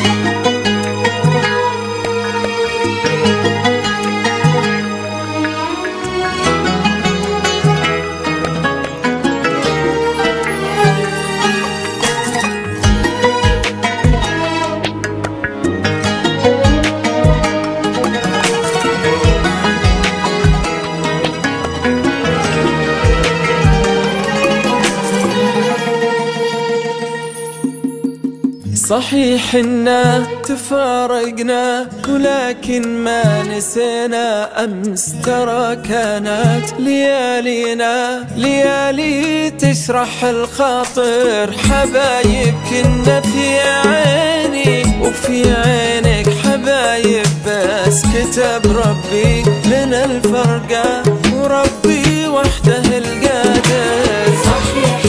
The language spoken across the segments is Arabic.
صحيح إنا تفارقنا ولكن ما نسينا أمس، ترى كانت ليالينا ليالي تشرح الخاطر. حبايب كنا في عيني وفي عينك حبايب، بس كتب ربي لنا الفرقة وربي وحده القادر. صحيح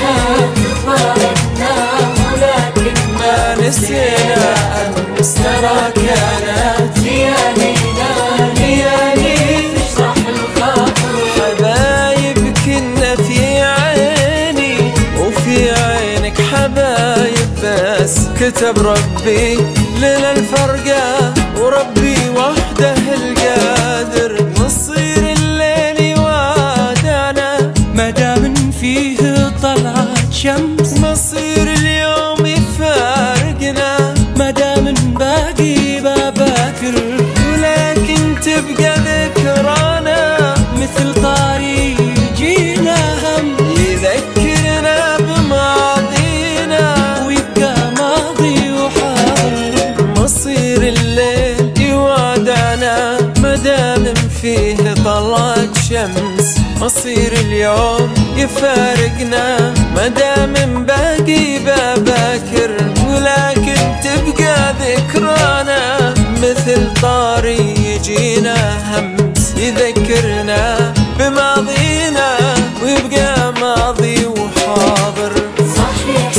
تفارقنا ولكن ما نسينا أمس، ترى كانت ليالينا ليالي تشرح الخاطر. حبايب كنا في عيني وفي عينك حبايب، بس كتب ربي لنا الفرقة وربي وحده القادر. مصير الليل وادعنا مدام فيه طلعت شمس، مصير اليوم يفارقنا مدام باقي باباكر، ولكن تبقى ذكرانا مثل طاري يجينا هم يذكرنا بماضينا ويبقى ماضي وحاضر. مصير الليل يوادعنا مدام فيه طلعت شمس، مصير اليوم يفارقنا مدام باقي باباكر، ولكن تبقى ذكرانا مثل طاري يجينا همس يذكرنا بماضينا ويبقى ماضي وحاضر. صحيح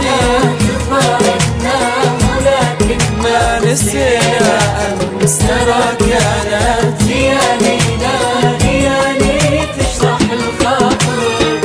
تفارقنا ولكن ما نسينا أمس، ترى كانت ليالينا ليالي تشرح الخاطر.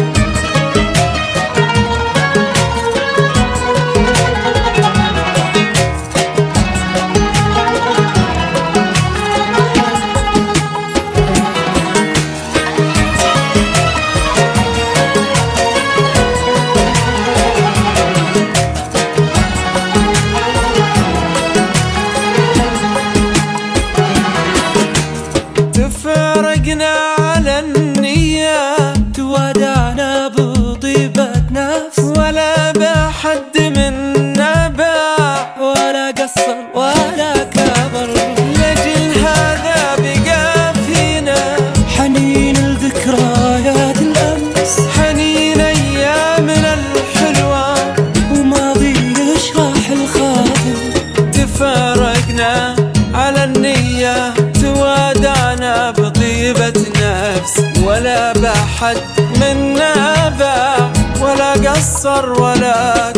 تفارقنا على النية، توادعنا بطيبة نفس، ولا بحد منا باع ولا قصر ولا كبر. لجل هذا بقى فينا حنين الذكريات الأمس، حنين أيامنا الحلوة وماضي يشرح الخاطر. تفارقنا على النية، توادعنا بطيبة نفس، ولا بحد منا باع ولا قصر ولا